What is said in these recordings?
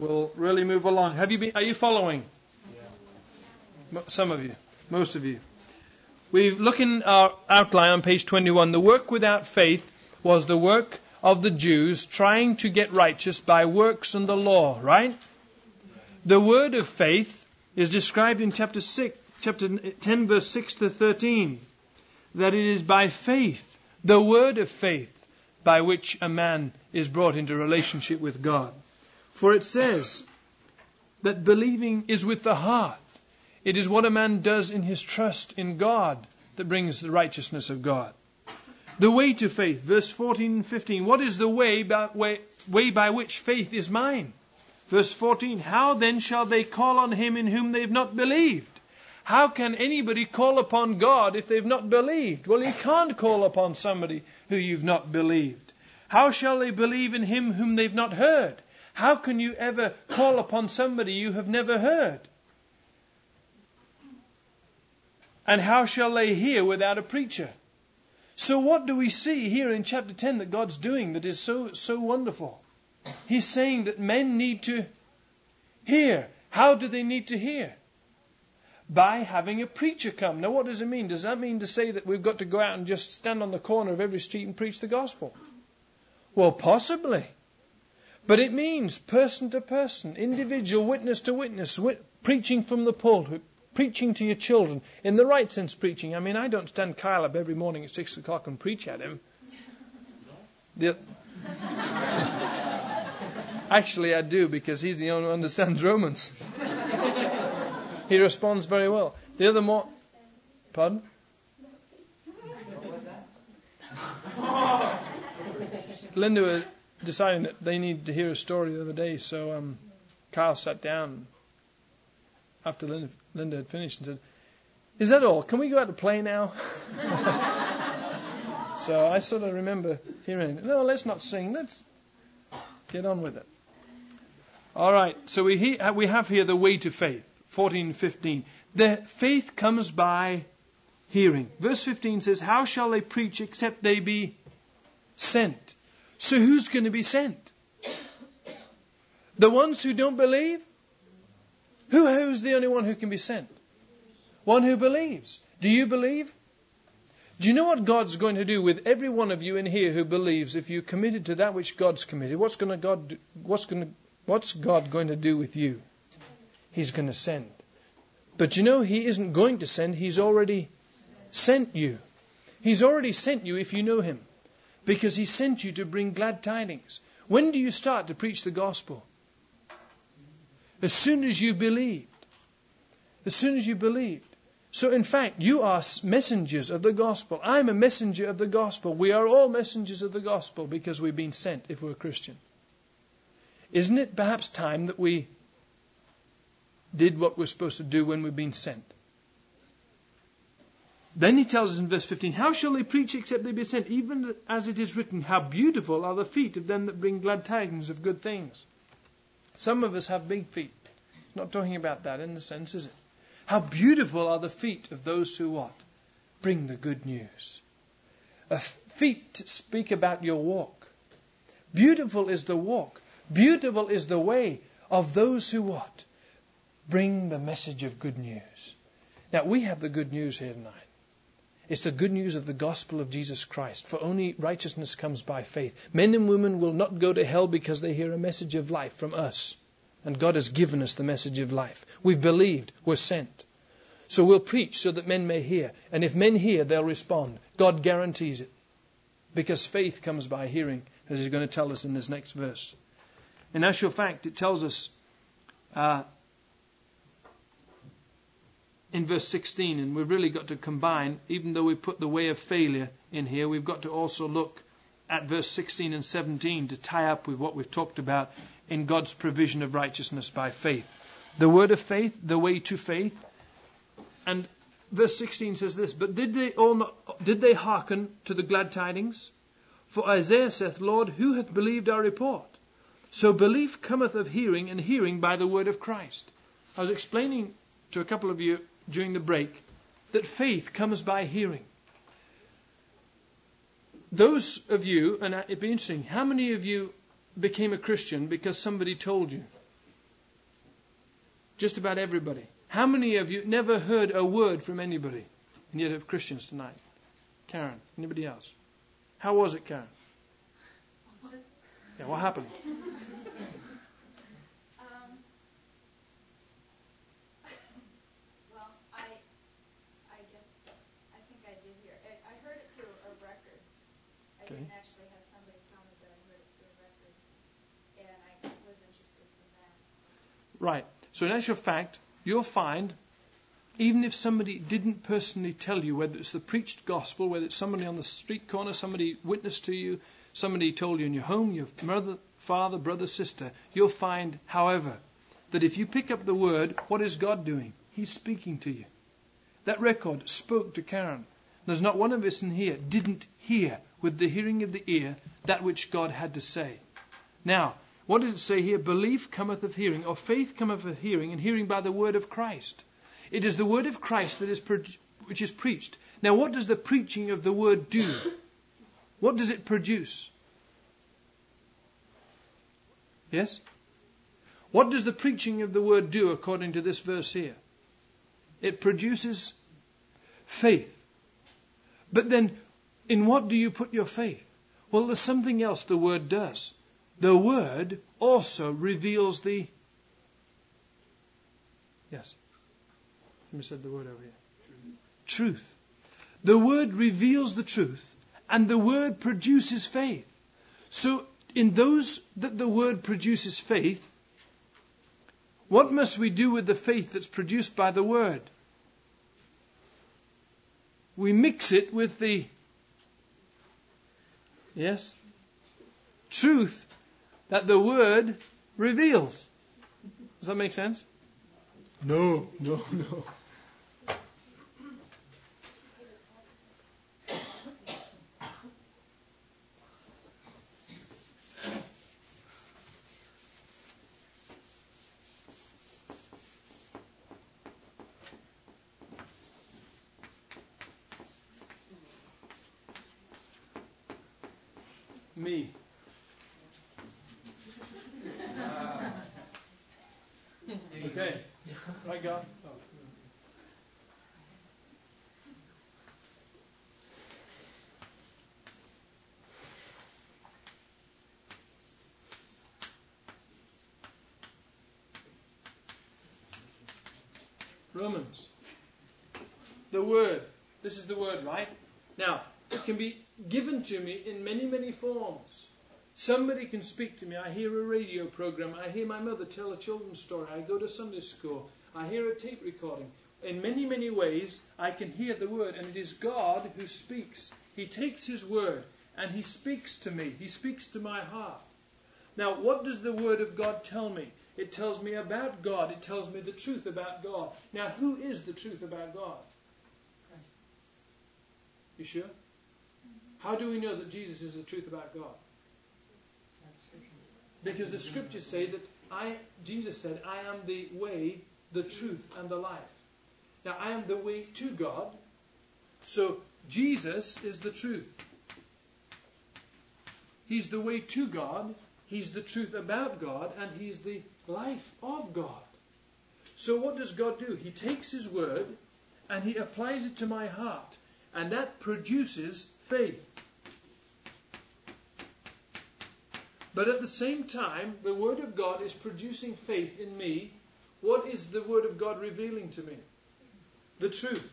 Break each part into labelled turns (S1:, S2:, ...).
S1: We'll really move along. Are you following? Yeah. Some of you. Most of you. We look in our outline on page 21. The work without faith was the work of the Jews trying to get righteous by works and the law, right? The word of faith is described in chapter 10, verse 6 to 13. That it is by faith, the word of faith, by which a man is brought into relationship with God. For it says that believing is with the heart. It is what a man does in his trust in God that brings the righteousness of God. The way to faith, verse 14 and 15. What is the way by which faith is mine? Verse 14. How then shall they call on him in whom they've not believed? How can anybody call upon God if they've not believed? Well, you can't call upon somebody who you've not believed. How shall they believe in him whom they've not heard? How can you ever call upon somebody you have never heard? And how shall they hear without a preacher? So what do we see here in chapter 10 that God's doing that is so wonderful? He's saying that men need to hear. How do they need to hear? By having a preacher come. Now what does it mean? Does that mean to say that we've got to go out and just stand on the corner of every street and preach the gospel? Well, possibly. But it means person to person, individual, witness to witness, preaching from the pulpit, preaching to your children. In the right sense preaching. I mean, I don't stand Kyle up every morning at 6 o'clock and preach at him. Actually, I do, because he's the only one who understands Romans. He responds very well. The other more... Pardon? Linda was deciding that they needed to hear a story the other day, so Kyle sat down after Linda had finished and said, "Is that all? Can we go out to play now?" So I sort of remember hearing, "No, let's not sing. Let's get on with it." All right, so we have here the way to faith. 14 and 15. The faith comes by hearing. Verse 15 says, how shall they preach except they be sent? So who's going to be sent? The ones who don't believe? Who's the only one who can be sent? One who believes. Do you believe? Do you know what God's going to do with every one of you in here who believes if you're committed to that which God's committed? What's God going to do with you? He's going to send. But you know, He isn't going to send. He's already sent you. He's already sent you if you know Him. Because He sent you to bring glad tidings. When do you start to preach the gospel? As soon as you believed. As soon as you believed. So in fact, you are messengers of the gospel. I'm a messenger of the gospel. We are all messengers of the gospel because we've been sent if we're a Christian. Isn't it perhaps time that we did what we're supposed to do when we've been sent? Then he tells us in verse 15, how shall they preach except they be sent? Even as it is written, how beautiful are the feet of them that bring glad tidings of good things. Some of us have big feet. It's not talking about that in the sense, is it? How beautiful are the feet of those who what? Bring the good news. Feet speak about your walk. Beautiful is the walk. Beautiful is the way of those who what? Bring the message of good news. Now we have the good news here tonight. It's the good news of the gospel of Jesus Christ. For only righteousness comes by faith. Men and women will not go to hell because they hear a message of life from us. And God has given us the message of life. We've believed. We're sent. So we'll preach so that men may hear. And if men hear, they'll respond. God guarantees it. Because faith comes by hearing, as He's going to tell us in this next verse. In actual fact, it tells us in verse 16, and we've really got to combine, even though we put the way of failure in here, we've got to also look at verse 16 and 17 to tie up with what we've talked about in God's provision of righteousness by faith. The word of faith, the way to faith. And verse 16 says this, but did they hearken to the glad tidings? For Isaiah saith, Lord, who hath believed our report? So belief cometh of hearing, and hearing by the word of Christ. I was explaining to a couple of you during the break that faith comes by hearing. Those of you, and it'd be interesting, how many of you became a Christian because somebody told you? Just about everybody. How many of you never heard a word from anybody and yet are Christians tonight? Karen, anybody else? How was it, Karen? Yeah, what happened?
S2: Well, I guess, I think I did hear it. I heard it through a record. I
S1: Okay.
S2: didn't actually have somebody tell me, but I heard it through a record. And I was interested in that.
S1: Right. So in actual fact, you'll find, even if somebody didn't personally tell you, whether it's the preached gospel, whether it's somebody on the street corner, somebody witnessed to you, somebody told you in your home, your mother, father, brother, sister, you'll find, however, that if you pick up the word, what is God doing? He's speaking to you. That record spoke to Karen. There's not one of us in here didn't hear with the hearing of the ear that which God had to say. Now, what did it say here? Belief cometh of hearing, or faith cometh of hearing, and hearing by the word of Christ. It is the word of Christ that is which is preached. Now, what does the preaching of the word do? What does it produce? Yes? What does the preaching of the word do according to this verse here? It produces faith. But then, in what do you put your faith? Well, there's something else the word does. The word also reveals the... Yes? Somebody said the word over here. Truth. The word reveals the truth, and the word produces faith. So, in those that the word produces faith, what must we do with the faith that's produced by the word? We mix it with the... Yes? Truth that the word reveals. Does that make sense? No. Me. Okay. Right, God? Oh. Romans. The word. This is the word, right? Now, it can be given to me in many, many forms. Somebody can speak to me. I hear a radio program. I hear my mother tell a children's story. I go to Sunday school. I hear a tape recording. In many, many ways, I can hear the word, and it is God who speaks. He takes His word, and He speaks to me. He speaks to my heart. Now, what does the word of God tell me? It tells me about God. It tells me the truth about God. Now, who is the truth about God? Christ. You sure? How do we know that Jesus is the truth about God? Because the scriptures say that Jesus said, I am the way, the truth, and the life. Now, I am the way to God. So, Jesus is the truth. He's the way to God. He's the truth about God. And He's the life of God. So what does God do? He takes His word and He applies it to my heart. And that produces faith. But at the same time, the Word of God is producing faith in me. What is the Word of God revealing to me? The truth.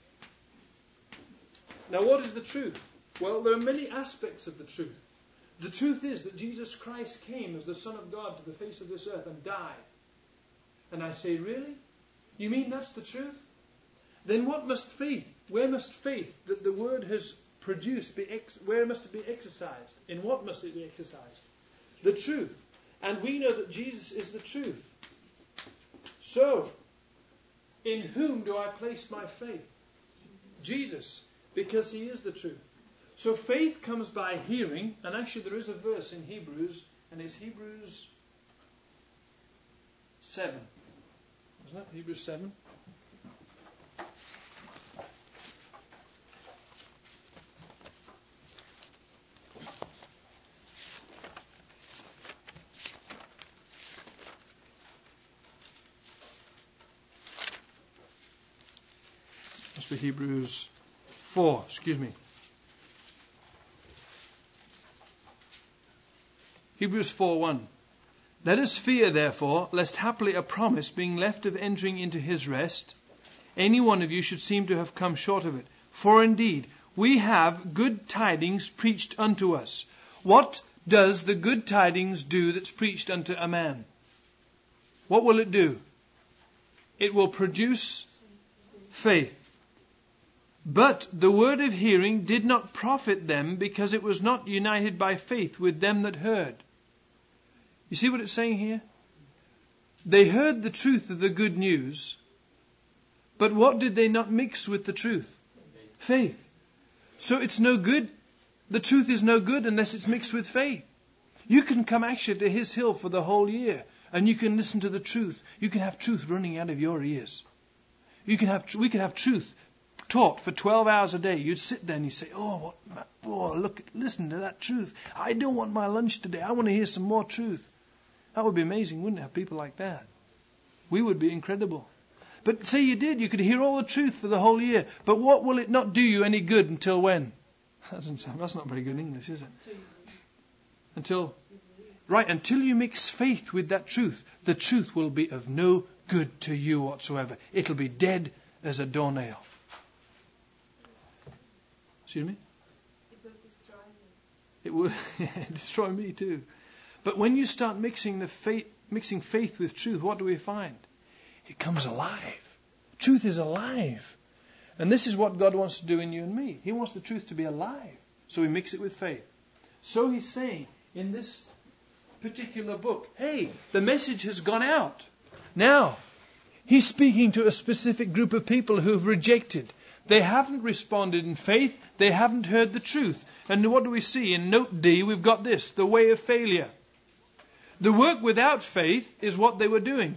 S1: Now, what is the truth? Well, there are many aspects of the truth. The truth is that Jesus Christ came as the Son of God to the face of this earth and died. And I say, really? You mean that's the truth? Then what must faith, where must faith that the Word has produced where must it be exercised? In what must it be exercised? The truth. And we know that Jesus is the truth. So, in whom do I place my faith? Jesus, because He is the truth. So faith comes by hearing, and actually there is a verse in Hebrews, and it's Hebrews 7. Isn't it? Hebrews 7. Must be Hebrews 4, excuse me. Hebrews 4:1. Let us fear, therefore, lest haply a promise being left of entering into his rest, any one of you should seem to have come short of it. For indeed, we have good tidings preached unto us. What does the good tidings do that's preached unto a man? What will it do? It will produce faith. But the word of hearing did not profit them, because it was not united by faith with them that heard. You see what it's saying here? They heard the truth of the good news, but what did they not mix with the truth? Faith. So it's no good. The truth is no good unless it's mixed with faith. You can come actually to His hill for the whole year, and you can listen to the truth. You can have truth running out of your ears. We can have truth taught for 12 hours a day. You'd sit there and you'd say, listen to that truth. I don't want my lunch today. I want to hear some more truth. That would be amazing, wouldn't it, have people like that? We would be incredible. But say you did, you could hear all the truth for the whole year. But what will it not do you any good until when? That's not very good English, is it? Until you mix faith with that truth, the truth will be of no good to you whatsoever. It'll be dead as a doornail. Excuse me?
S2: It will destroy you.
S1: It will destroy me too. But when you start mixing faith with truth, what do we find? It comes alive. Truth is alive. And this is what God wants to do in you and me. He wants the truth to be alive. So we mix it with faith. So He's saying in this particular book, hey, the message has gone out. Now, He's speaking to a specific group of people who have rejected. They haven't responded in faith. They haven't heard the truth. And what do we see? In note D, we've got this, the way of failure. The work without faith is what they were doing.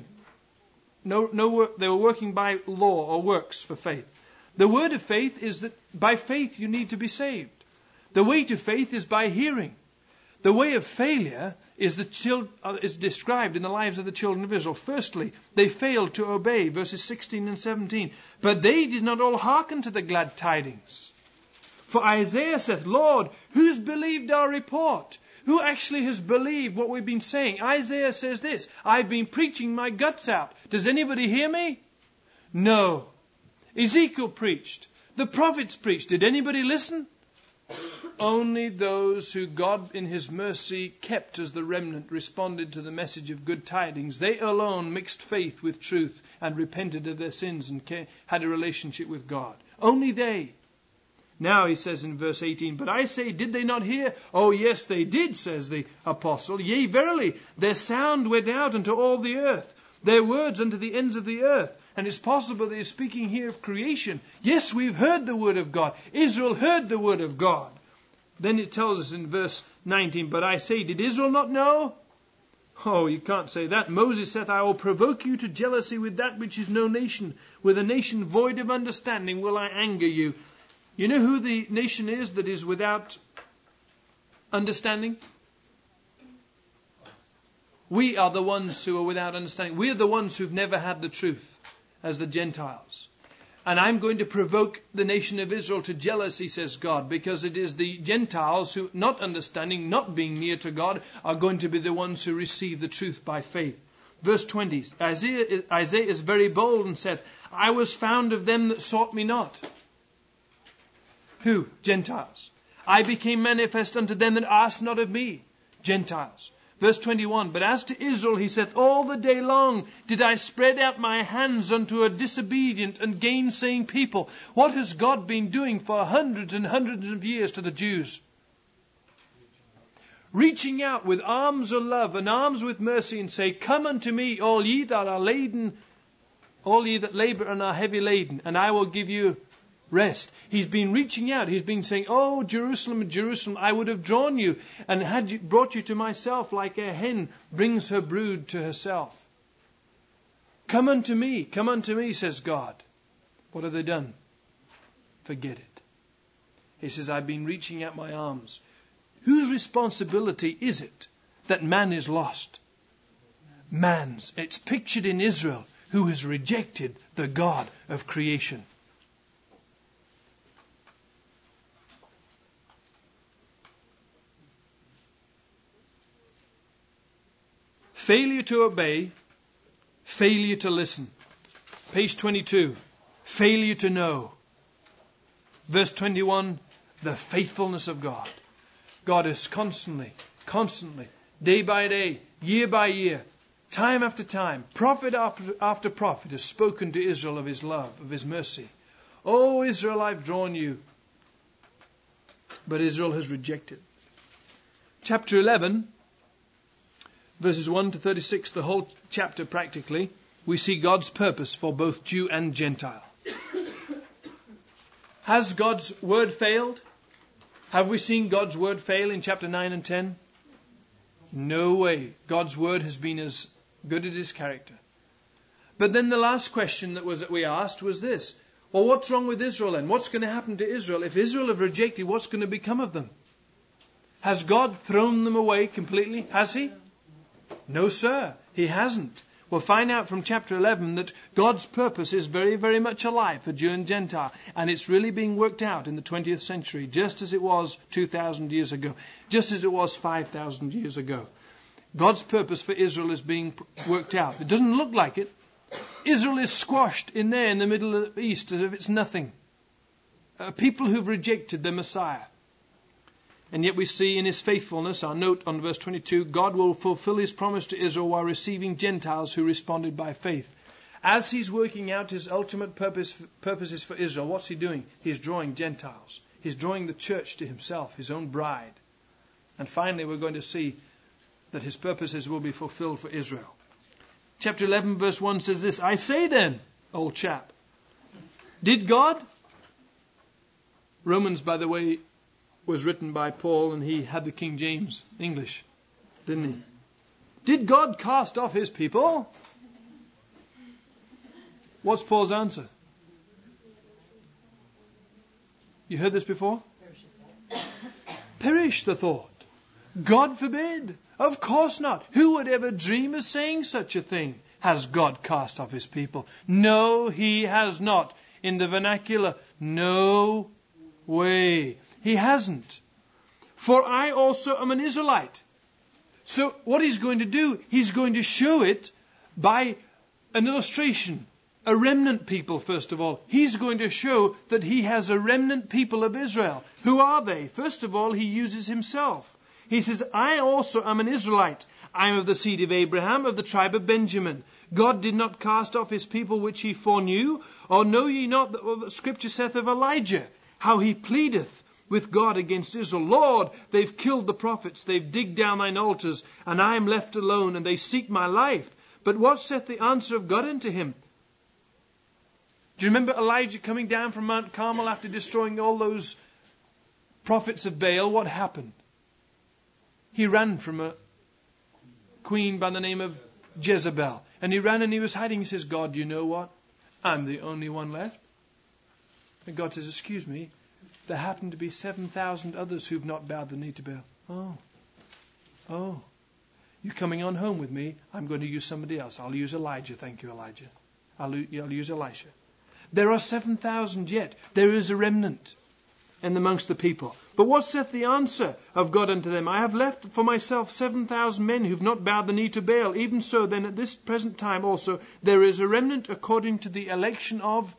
S1: No work. They were working by law or works for faith. The word of faith is that by faith you need to be saved. The way to faith is by hearing. The way of failure is described in the lives of the children of Israel. Firstly, they failed to obey, verses 16 and 17. But they did not all hearken to the glad tidings. For Isaiah saith, Lord, who's believed our report? Who actually has believed what we've been saying? Isaiah says this, I've been preaching my guts out. Does anybody hear me? No. Ezekiel preached. The prophets preached. Did anybody listen? Only those who God in His mercy kept as the remnant responded to the message of good tidings. They alone mixed faith with truth and repented of their sins and had a relationship with God. Only they. Now he says in verse 18, but I say, did they not hear? Oh yes, they did, says the apostle. Yea, verily, their sound went out unto all the earth, their words unto the ends of the earth. And it's possible that he's speaking here of creation. Yes, we've heard the word of God. Israel heard the word of God. Then it tells us in verse 19, but I say, did Israel not know? Oh, you can't say that. Moses saith, I will provoke you to jealousy with that which is no nation. With a nation void of understanding will I anger you. You know who the nation is that is without understanding? We are the ones who are without understanding. We are the ones who've never had the truth as the Gentiles. And I'm going to provoke the nation of Israel to jealousy, says God, because it is the Gentiles who, not understanding, not being near to God, are going to be the ones who receive the truth by faith. Verse 20, Isaiah is very bold and saith, I was found of them that sought me not. Who? Gentiles. I became manifest unto them that asked not of me. Gentiles. Verse 21, but as to Israel, he saith, all the day long did I spread out my hands unto a disobedient and gainsaying people. What has God been doing for hundreds and hundreds of years to the Jews? Reaching out with arms of love and arms with mercy and say, come unto me, all ye that are laden, all ye that labor and are heavy laden, and I will give you rest. He's been reaching out. He's been saying, oh, Jerusalem, Jerusalem, I would have drawn you and brought you to myself like a hen brings her brood to herself. Come unto me, says God. What have they done? Forget it. He says, I've been reaching out my arms. Whose responsibility is it that man is lost? Man's. It's pictured in Israel, who has rejected the God of creation. Failure to obey, failure to listen. Page 22, failure to know. Verse 21, the faithfulness of God. God is constantly, day by day, year by year, time after time, prophet after prophet has spoken to Israel of his love, of his mercy. Oh, Israel, I've drawn you. But Israel has rejected. Chapter 11, verses 1 to 36, the whole chapter practically, we see God's purpose for both Jew and Gentile. Has God's word failed? Have we seen God's word fail in chapter 9 and 10? No way. God's word has been as good as his character. But then the last question that we asked was this. Well, what's wrong with Israel then? What's going to happen to Israel? If Israel have rejected, what's going to become of them? Has God thrown them away completely? Has he? No, sir. He hasn't. We'll find out from chapter 11 that God's purpose is very, very much alive for Jew and Gentile. And it's really being worked out in the 20th century, just as it was 2,000 years ago, just as it was 5,000 years ago. God's purpose for Israel is being worked out. It doesn't look like it. Israel is squashed in there in the middle of the east as if it's nothing. People who've rejected the Messiah. And yet we see in his faithfulness, our note on verse 22, God will fulfill his promise to Israel while receiving Gentiles who responded by faith. As he's working out his ultimate purposes for Israel, what's he doing? He's drawing Gentiles. He's drawing the church to himself, his own bride. And finally we're going to see that his purposes will be fulfilled for Israel. Chapter 11 verse 1 says this, I say then, old chap, did God... Romans, by the way, was written by Paul and he had the King James English, didn't he? Did God cast off his people? What's Paul's answer? You heard this before? Perish the thought. God forbid. Of course not. Who would ever dream of saying such a thing? Has God cast off his people? No, he has not. In the vernacular, no way. He hasn't. For I also am an Israelite. So what he's going to do, he's going to show it by an illustration. A remnant people, first of all. He's going to show that he has a remnant people of Israel. Who are they? First of all, he uses himself. He says, I also am an Israelite. I am of the seed of Abraham, of the tribe of Benjamin. God did not cast off his people which he foreknew. Or know ye not that what the scripture saith of Elijah, how he pleadeth with God against Israel? Lord, they've killed the prophets, they've digged down thine altars, and I am left alone, and they seek my life. But what saith the answer of God unto him? Do you remember Elijah coming down from Mount Carmel after destroying all those prophets of Baal? What happened? He ran from a queen by the name of Jezebel. And he ran and he was hiding. He says, God, you know what? I'm the only one left. And God says, excuse me, there happen to be 7,000 others who've not bowed the knee to Baal. Oh, you're coming on home with me. I'm going to use somebody else. I'll use Elijah. Thank you, Elijah. I'll use Elisha. There are 7,000 yet. There is a remnant and amongst the people. But what saith the answer of God unto them? I have left for myself 7,000 men who've not bowed the knee to Baal. Even so, then at this present time also, there is a remnant according to the election of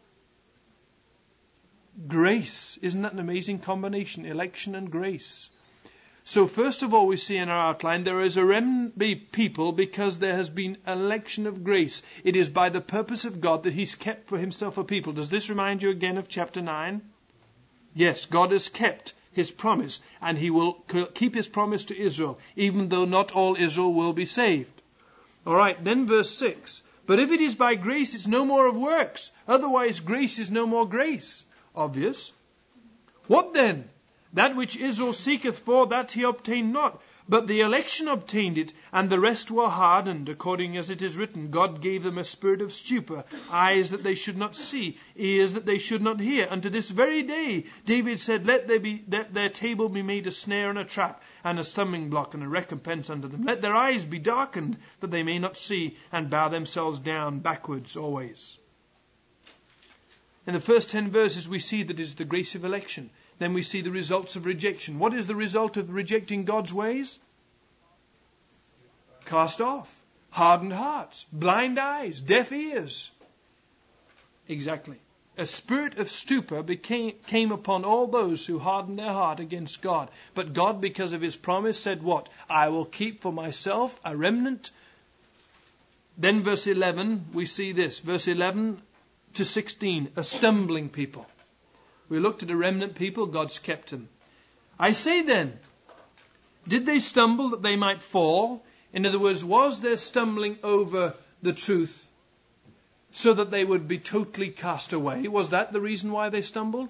S1: grace. Isn't that an amazing combination? Election and grace. So first of all, we see in our outline, there is a remnant people because there has been election of grace. It is by the purpose of God that he's kept for himself a people. Does this remind you again of chapter 9? Yes, God has kept his promise, and he will keep his promise to Israel, even though not all Israel will be saved. All right, then verse 6. But if it is by grace, it's no more of works. Otherwise, grace is no more grace. Obvious. What then? That which Israel seeketh for, that he obtained not. But the election obtained it, and the rest were hardened, according as it is written, God gave them a spirit of stupor, eyes that they should not see, ears that they should not hear. Unto this very day, David said, let their table be made a snare and a trap, and a stumbling block and a recompense unto them. Let their eyes be darkened, that they may not see, and bow themselves down backwards always. In the first 10 verses, we see that it is the grace of election. Then we see the results of rejection. What is the result of rejecting God's ways? Cast off. Hardened hearts, blind eyes, deaf ears. Exactly. A spirit of stupor came upon all those who hardened their heart against God. But God, because of His promise, said what? I will keep for myself a remnant. Then verse 11, we see this. Verse 11 to 16, a stumbling people. We looked at a remnant people, God's kept them. I say then, did they stumble that they might fall? In other words, was there stumbling over the truth so that they would be totally cast away? Was that the reason why they stumbled?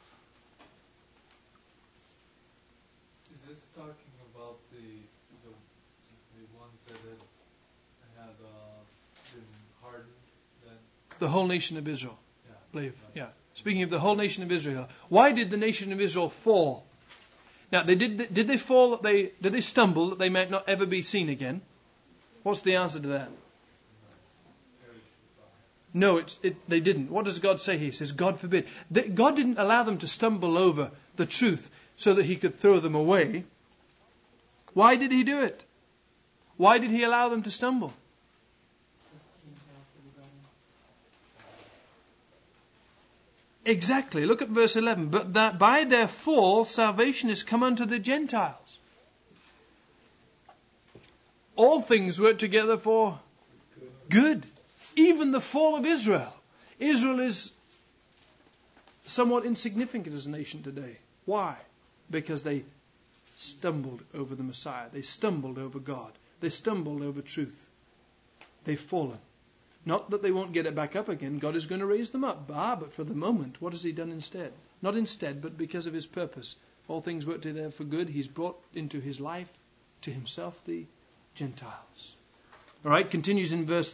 S3: Is this talking about the ones that had been hardened then?
S1: The whole nation of Israel.
S3: Yeah.
S1: Believe. Yeah. Speaking of the whole nation of Israel, why did the nation of Israel fall? Now, did they fall? Did they stumble that they might not ever be seen again? What's the answer to that? No, they didn't. What does God say here? He says, God forbid. God didn't allow them to stumble over the truth so that He could throw them away. Why did He do it? Why did He allow them to stumble? Exactly. Look at verse 11. But that by their fall, salvation is come unto the Gentiles. All things work together for good. Even the fall of Israel. Israel is somewhat insignificant as a nation today. Why? Because they stumbled over the Messiah. They stumbled over God. They stumbled over truth. They've fallen. Not that they won't get it back up again. God is going to raise them up. But for the moment, what has He done instead? Not instead, but because of His purpose. All things work together for good. He's brought into His life, to Himself, the Gentiles. All right, continues in verse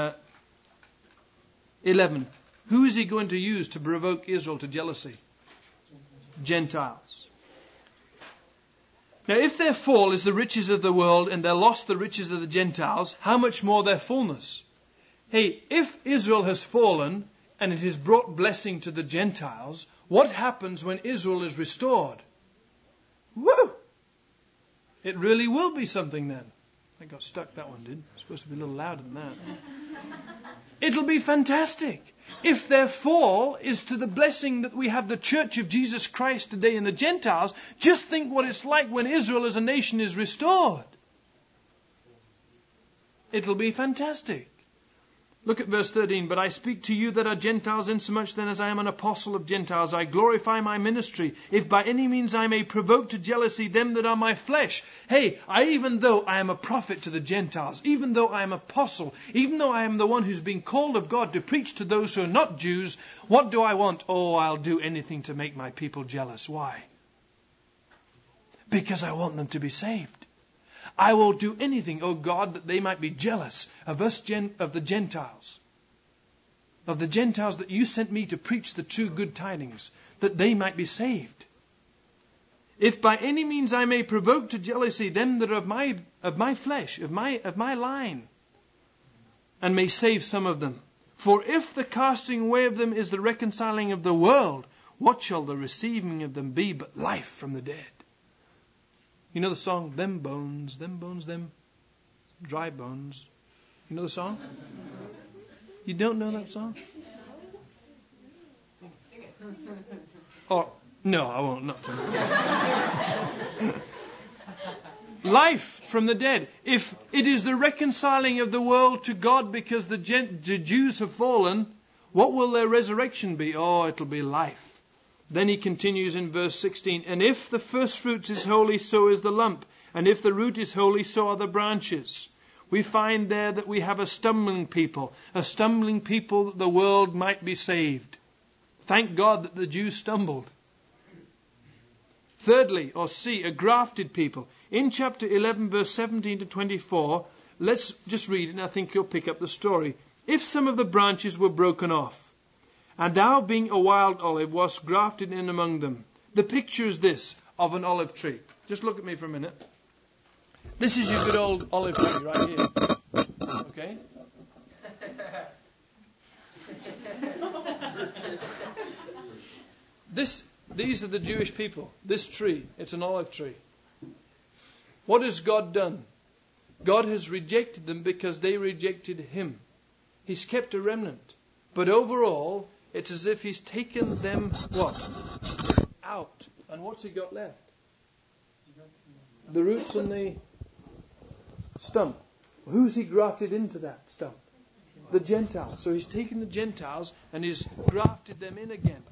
S1: 11. Who is He going to use to provoke Israel to jealousy? Gentiles. Now, if their fall is the riches of the world and their loss the riches of the Gentiles, how much more their fullness? Hey, if Israel has fallen and it has brought blessing to the Gentiles, what happens when Israel is restored? Woo! It really will be something then. I got stuck, that one did. It's supposed to be a little louder than that. It'll be fantastic. If their fall is to the blessing that we have the Church of Jesus Christ today in the Gentiles, just think what it's like when Israel as a nation is restored. It'll be fantastic. Look at verse 13. But I speak to you that are Gentiles, insomuch then as I am an apostle of Gentiles, I glorify my ministry, if by any means I may provoke to jealousy them that are my flesh. Hey, even though I am a prophet to the Gentiles, even though I am apostle, even though I am the one who's been called of God to preach to those who are not Jews, what do I want? Oh, I'll do anything to make my people jealous. Why? Because I want them to be saved. I will do anything, O God, that they might be jealous of us, of the Gentiles. Of the Gentiles that you sent me to preach the true good tidings, that they might be saved. If by any means I may provoke to jealousy them that are of my flesh, of my line, and may save some of them. For if the casting away of them is the reconciling of the world, what shall the receiving of them be but life from the dead? You know the song, them bones, them dry bones. You know the song? You don't know that song? Oh, no, I won't. Not tonight. Life from the dead. If it is the reconciling of the world to God because the Jews have fallen, what will their resurrection be? Oh, it'll be life. Then he continues in verse 16, and if the first fruits is holy, so is the lump. And if the root is holy, so are the branches. We find there that we have a stumbling people that the world might be saved. Thank God that the Jews stumbled. Thirdly, or C, a grafted people. In chapter 11, verse 17 to 24, let's just read it and I think you'll pick up the story. If some of the branches were broken off, and thou, being a wild olive, wast grafted in among them. The picture is this, of an olive tree. Just look at me for a minute. This is your good old olive tree right here. Okay? These are the Jewish people. This tree, it's an olive tree. What has God done? God has rejected them because they rejected Him. He's kept a remnant. But overall, it's as if He's taken them, what? Out. And what's He got left? The roots and the stump. Who's He grafted into that stump? The Gentiles. So He's taken the Gentiles and He's grafted them in again.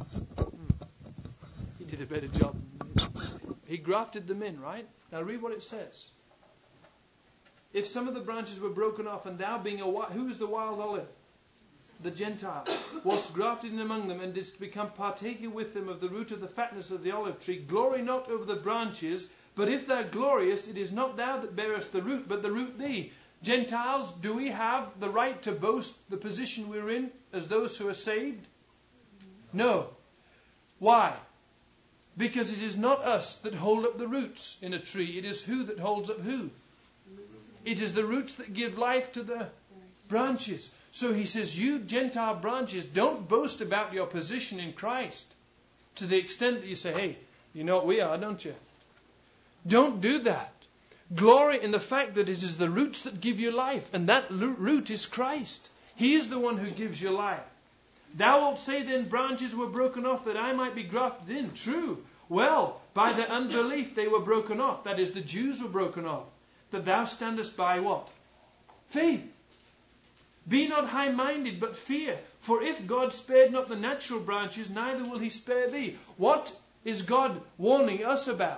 S1: He did a better job. He grafted them in, right? Now read what it says. If some of the branches were broken off, and thou being who is the wild olive? The Gentile. Was grafted in among them, and didst become partaker with them of the root of the fatness of the olive tree. Glory not over the branches, but if thou gloriest, it is not thou that bearest the root, but the root thee. Gentiles, do we have the right to boast the position we're in as those who are saved? No. Why? Because it is not us that hold up the roots in a tree. It is who that holds up who? It is the roots that give life to the branches. So he says, you Gentile branches, don't boast about your position in Christ to the extent that you say, hey, you know what we are, don't you? Don't do that. Glory in the fact that it is the roots that give you life. And that root is Christ. He is the one who gives you life. Thou wilt say then, branches were broken off that I might be grafted in. True. Well, by their unbelief they were broken off. That is, the Jews were broken off. That thou standest by what? Faith. Be not high-minded, but fear. For if God spared not the natural branches, neither will He spare thee. What is God warning us about?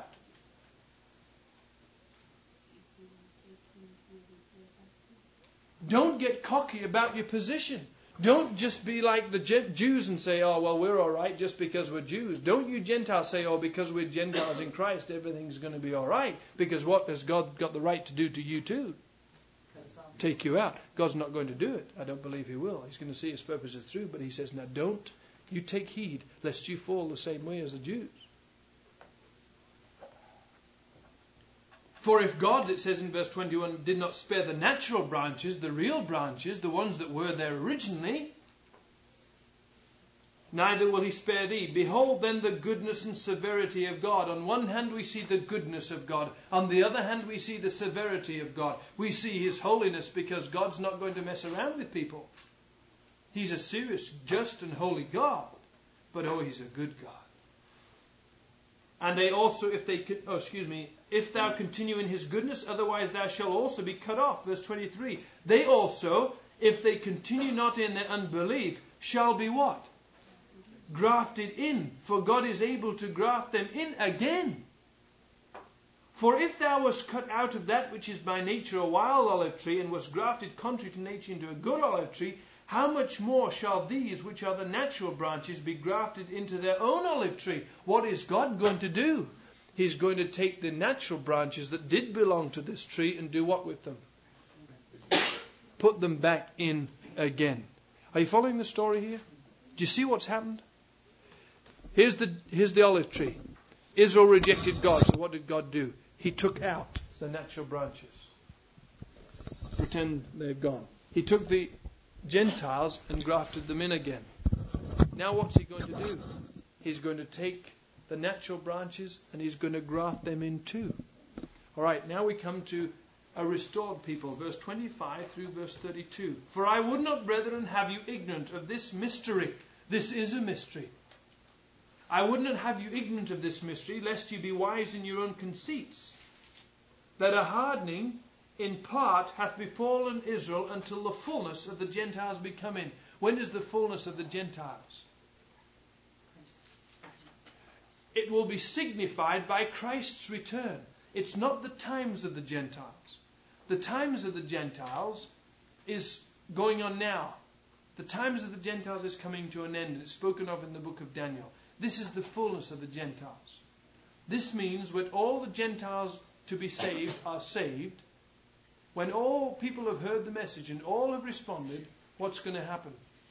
S1: Don't get cocky about your position. Don't just be like the Jews and say, oh, well, we're all right just because we're Jews. Don't you Gentiles say, oh, because we're Gentiles in Christ, everything's going to be all right. Because what has God got the right to do to you too? Take you out. God's not going to do it. I don't believe He will. He's going to see His purposes through. But He says, now don't you take heed lest you fall the same way as the Jews. For if God, it says in verse 21, did not spare the natural branches, the real branches, the ones that were there originally, neither will He spare thee. Behold then the goodness and severity of God. On one hand we see the goodness of God. On the other hand we see the severity of God. We see His holiness because God's not going to mess around with people. He's a serious, just and holy God. But He's a good God. And they also, if thou continue in His goodness, otherwise thou shalt also be cut off. Verse 23. They also, if they continue not in their unbelief, shall be what? Grafted in. For God is able to graft them in again. For if thou wast cut out of that which is by nature a wild olive tree, and wast grafted contrary to nature into a good olive tree, how much more shall these, which are the natural branches, be grafted into their own olive tree? What is God going to do? He's going to take the natural branches that did belong to this tree and do what with them? Put them back in again. Are you following the story here? Do you see what's happened? Here's the olive tree. Israel rejected God, so what did God do? He took out the natural branches. Pretend they've gone. He took the Gentiles and grafted them in again. Now what's He going to do? He's going to take the natural branches and He's going to graft them in too. Alright, now we come to a restored people. Verse 25 through verse 32. For I would not, brethren, have you ignorant of this mystery. This is a mystery. I would not have you ignorant of this mystery, lest you be wise in your own conceits. That a hardening in part hath befallen Israel until the fullness of the Gentiles be come in. When is the fullness of the Gentiles? It will be signified by Christ's return. It's not the times of the Gentiles. The times of the Gentiles is going on now. The times of the Gentiles is coming to an end, and it's spoken of in the book of Daniel. This is the fullness of the Gentiles. This means when all the Gentiles to be saved are saved, when all people have heard the message and all have responded, what's going to happen?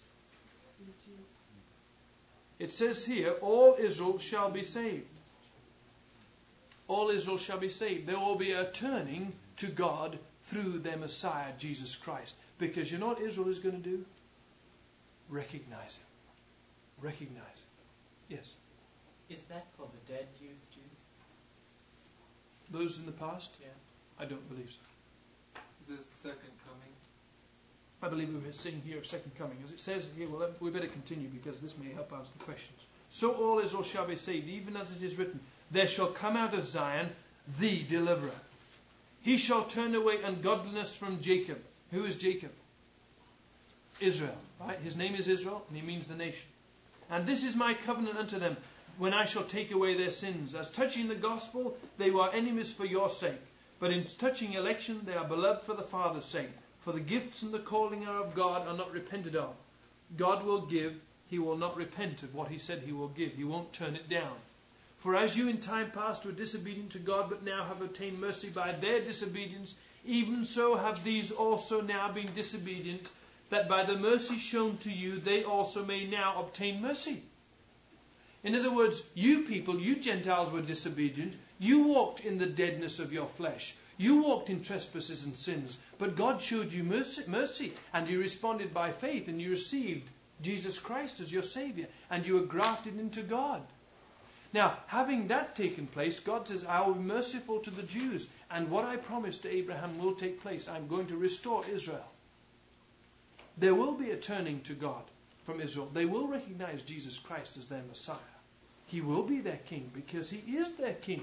S1: It says here, all Israel shall be saved. All Israel shall be saved. There will be a turning to God through their Messiah, Jesus Christ. Because you know what Israel is going to do? Recognize Him. Recognize Him. Yes?
S4: Is that called the dead Jews too?
S1: Those in the past?
S4: Yeah.
S1: I don't believe so.
S3: this second coming?
S1: I believe we were seeing here a second coming. As it says here, well, we better continue because this may help answer the questions. So all Israel shall be saved, even as it is written, there shall come out of Zion the deliverer. He shall turn away ungodliness from Jacob. Who is Jacob? Israel, right? His name is Israel, and he means the nation. And this is my covenant unto them, when I shall take away their sins. As touching the gospel, they were enemies for your sake. But in touching election, they are beloved for the Father's sake. For the gifts and the calling are of God, are not repented of. God will give, he will not repent of what he said he will give. He won't turn it down. For as you in time past were disobedient to God, but now have obtained mercy by their disobedience, even so have these also now been disobedient, that by the mercy shown to you, they also may now obtain mercy. In other words, you people, you Gentiles were disobedient. You walked in the deadness of your flesh. You walked in trespasses and sins. But God showed you mercy, and you responded by faith, and you received Jesus Christ as your Savior, and you were grafted into God. Now, having that taken place, God says, I will be merciful to the Jews, and what I promised to Abraham will take place. I'm going to restore Israel. There will be a turning to God from Israel. They will recognize Jesus Christ as their Messiah. He will be their king because he is their king.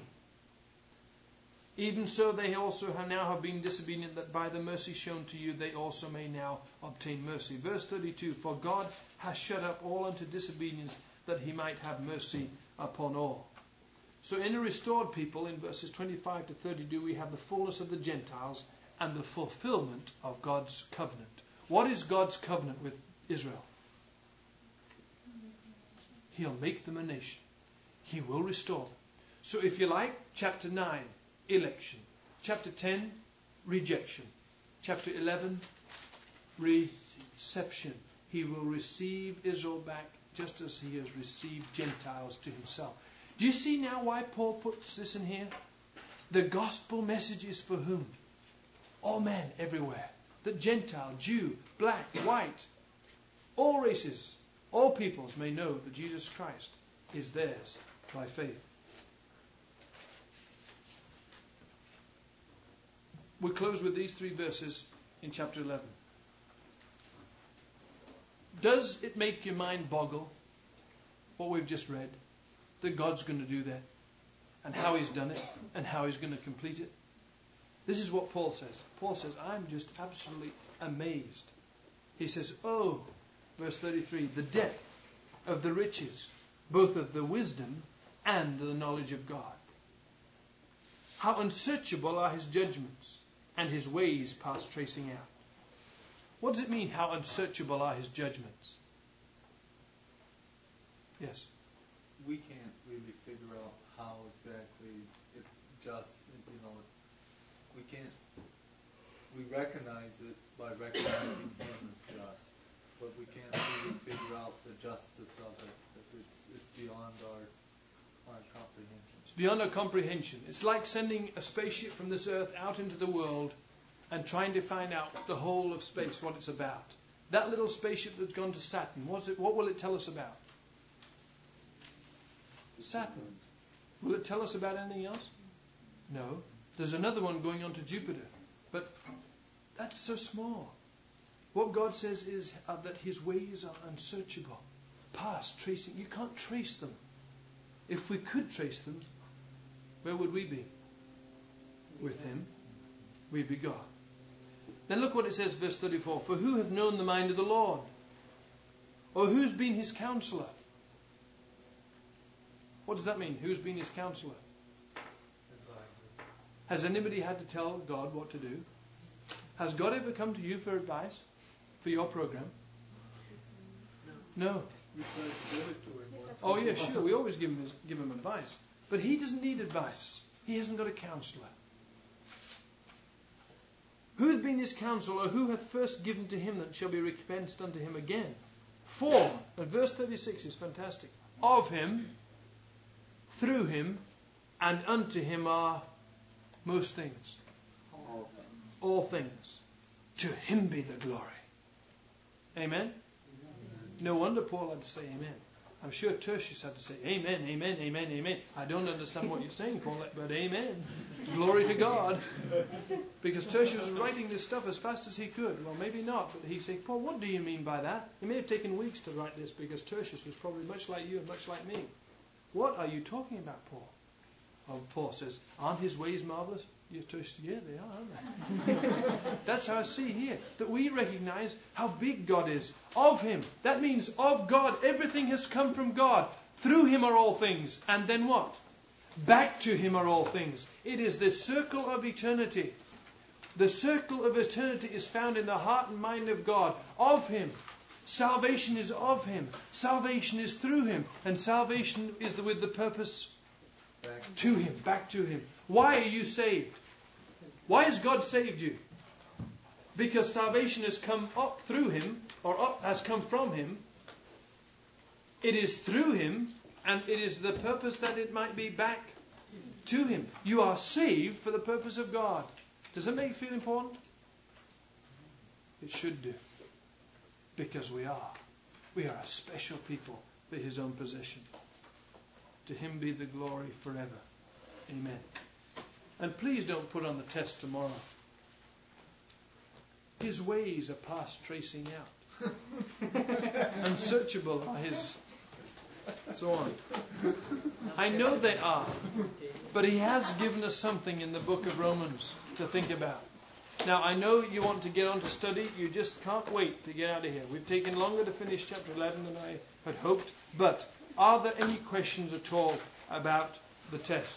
S1: Even so, they also have been disobedient, that by the mercy shown to you, they also may now obtain mercy. Verse 32, for God has shut up all unto disobedience, that he might have mercy upon all. So in a restored people, in verses 25 to 32, we have the fullness of the Gentiles and the fulfillment of God's covenant. What is God's covenant with Israel? He'll make them a nation. He will restore them. So if you like, chapter 9, election. Chapter 10, rejection. Chapter 11, reception. He will receive Israel back just as he has received Gentiles to himself. Do you see now why Paul puts this in here? The gospel message is for whom? All men everywhere. The Gentile, Jew, black, white, all races, all peoples may know that Jesus Christ is theirs by faith. We close with these 3 verses in chapter 11. Does it make your mind boggle, what we've just read, that God's going to do that, and how he's done it, and how he's going to complete it? This is what Paul says. Paul says, I'm just absolutely amazed. He says, oh, verse 33, the depth of the riches, both of the wisdom and the knowledge of God. How unsearchable are his judgments, and his ways past tracing out. What does it mean, how unsearchable are his judgments? Yes?
S3: We can't really figure out how exactly it's just, we recognize it by recognizing him as just, but we can't really figure out the justice of it. It's beyond our comprehension.
S1: It's beyond our comprehension. It's like sending a spaceship from this earth out into the world and trying to find out the whole of space, what it's about. That little spaceship that's gone to Saturn, what will it tell us about? Saturn. Will it tell us about anything else? No. There's another one going on to Jupiter. But that's so small. What God says is that his ways are unsearchable. Past tracing. You can't trace them. If we could trace them, where would we be? With him. We'd be God. Then look what it says, verse 34. For who hath known the mind of the Lord? Or who's been his counselor? What does that mean? Who's been his counselor? Has anybody had to tell God what to do? Has God ever come to you for advice? For your program? No. Oh yeah, sure. We always give him advice. But he doesn't need advice. He hasn't got a counselor. Who hath been his counselor? Who hath first given to him that shall be recompensed unto him again? For, and verse 36 is fantastic. Of him, through him, and unto him are most things. All things. To him be the glory. Amen? No wonder Paul had to say amen. I'm sure Tertius had to say, amen, amen, amen, amen. I don't understand what you're saying, Paul, but amen. Glory to God. Because Tertius was writing this stuff as fast as he could. Well, maybe not, but he said, Paul, what do you mean by that? It may have taken weeks to write this because Tertius was probably much like you and much like me. What are you talking about, Paul? Oh, Paul says, aren't his ways marvelous? Yeah, they are, aren't they? That's how I see here, that we recognize how big God is. Of Him. That means of God. Everything has come from God. Through Him are all things. And then what? Back to Him are all things. It is the circle of eternity. The circle of eternity is found in the heart and mind of God. Of Him. Salvation is of Him. Salvation is through Him. And salvation is with the purpose to Him, back to Him. Why are you saved? Why has God saved you? Because salvation has come up through Him, or has come from Him. It is through Him, and it is the purpose that it might be back to Him. You are saved for the purpose of God. Does that make you feel important? It should do. Because we are. We are a special people for His own possession. To Him be the glory forever. Amen. And please don't put on the test tomorrow. His ways are past tracing out. Unsearchable are His... So on. I know they are. But He has given us something in the book of Romans to think about. Now, I know you want to get on to study. You just can't wait to get out of here. We've taken longer to finish chapter 11 than I had hoped. But are there any questions at all about the test?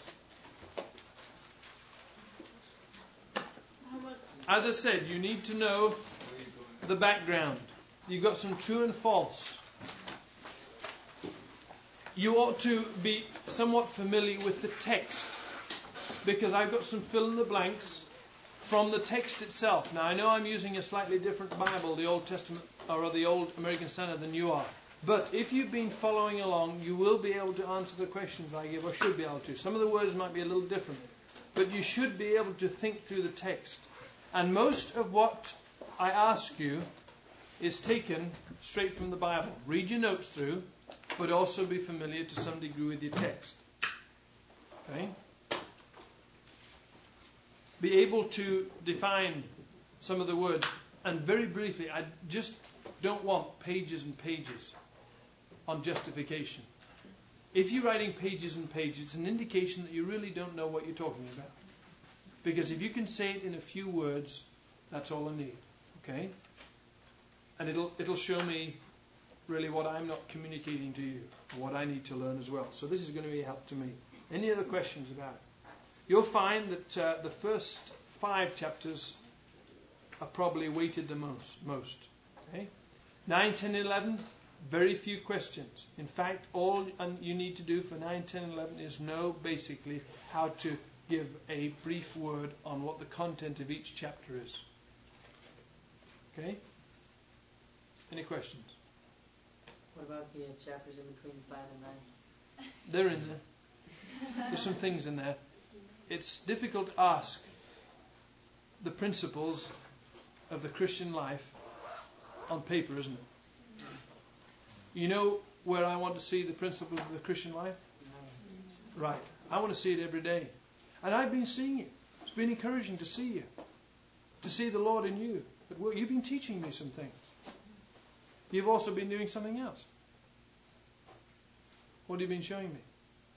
S1: As I said, you need to know the background. You've got some true and false. You ought to be somewhat familiar with the text, because I've got some fill in the blanks from the text itself. Now, I know I'm using a slightly different Bible, the Old Testament or the Old American Standard, than you are. But if you've been following along, you will be able to answer the questions I give, or should be able to. Some of the words might be a little different, but you should be able to think through the text. And most of what I ask you is taken straight from the Bible. Read your notes through, but also be familiar to some degree with your text. Okay? Be able to define some of the words. And very briefly, I just don't want pages and pages on justification. If you're writing pages and pages, it's an indication that you really don't know what you're talking about. Because if you can say it in a few words, that's all I need. Okay? And it'll show me really what I'm not communicating to you, what I need to learn as well. So this is going to be a help to me. Any other questions about it? You'll find that the first 5 chapters are probably weighted the most. Okay? 9, 10, 11, very few questions. In fact, all you need to do for 9, 10, 11 is know basically how to give a brief word on what the content of each chapter is. Okay? Any questions?
S5: What about the chapters in between 5 and 9?
S1: They're in there. There's some things in there. It's difficult to ask the principles of the Christian life on paper, isn't it? You know where I want to see the principles of the Christian life? Right. I want to see it every day. And I've been seeing it. It's been encouraging to see you. To see the Lord in you. But you've been teaching me some things. You've also been doing something else. What have you been showing me?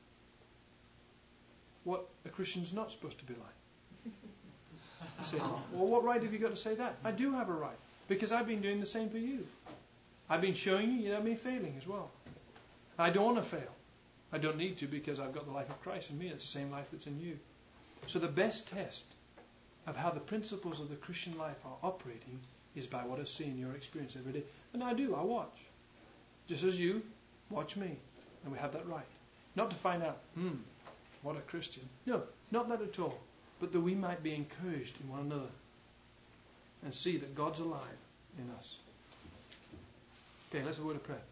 S1: What a Christian's not supposed to be like. I say, well, what right have you got to say that? I do have a right. Because I've been doing the same for you. I've been showing you, I've been failing as well. I don't want to fail. I don't need to, because I've got the life of Christ in me. It's the same life that's in you. So the best test of how the principles of the Christian life are operating is by what I see in your experience every day. And I do. I watch. Just as you watch me. And we have that right. Not to find out, what a Christian. No, not that at all. But that we might be encouraged in one another. And see that God's alive in us. Okay, let's have a word of prayer.